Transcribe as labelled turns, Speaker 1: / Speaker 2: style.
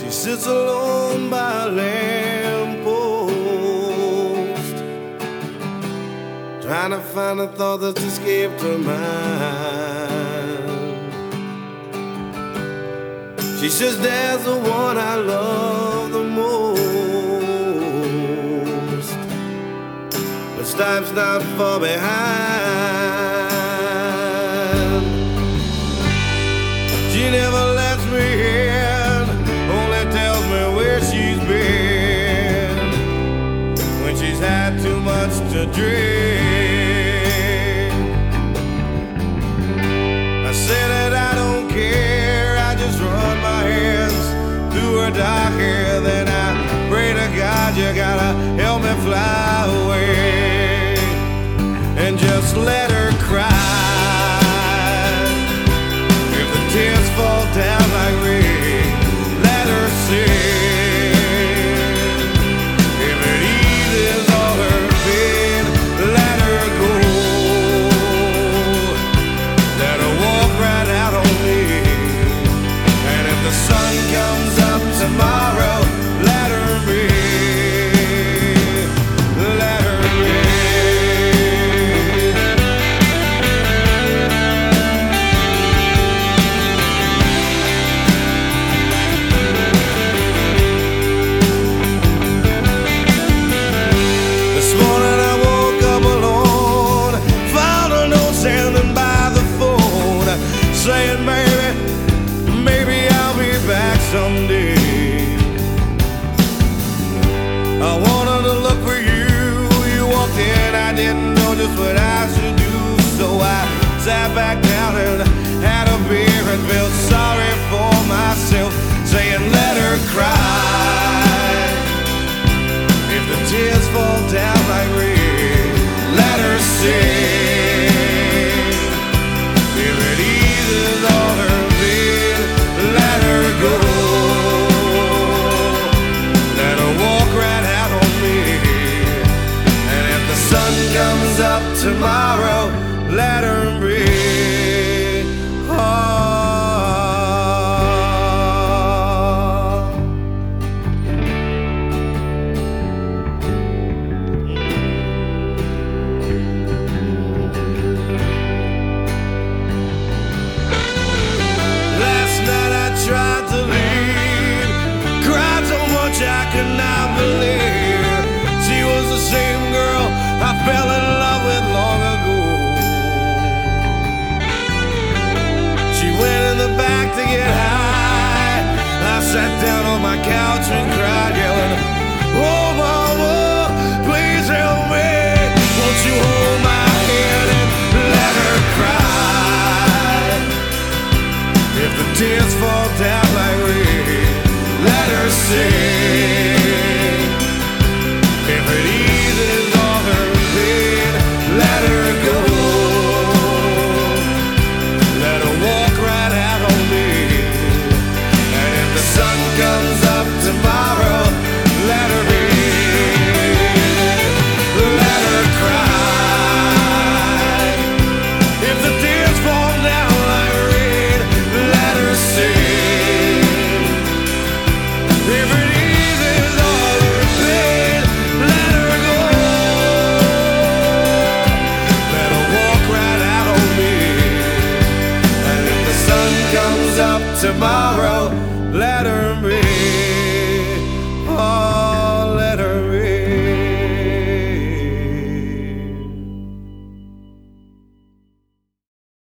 Speaker 1: She sits alone by a lamppost, trying to find a thought that's escaped her mind. She says, "There's the one I love the most, but Stipe's not far behind. She never lets me in, only tells me where she's been when she's had too much to drink. I say that I don't care, I just run my hands through her dark hair. Then I pray to God, you gotta help me fly away and just let her cry. If the tears fall down like rain, let her sing. If it eases all her pain, let her go. Let her walk right out on me. And if the sun comes up tomorrow, let her be. Let her be. This morning I woke up alone, found a note standing by the phone, saying, "Baby, maybe I'll be back someday. I wanted to look for you. You walked in, I didn't know just what I should do, so I sat back down and had a beer and felt sorry for myself, saying, let her cry. If the tears fall down like rain, let her sing. If it eases all her pain, let her go. Let her walk right out on me. And if the sun comes up tomorrow, let her breathe. Tried to leave, cried so much I could not believe she was the same girl I fell in love with long ago. She went in the back to get high. I sat down on my couch and cried, yelling, "Oh mama, please help me. Won't you hold my hand and let her cry? If the tears fall down like rain, let her sing.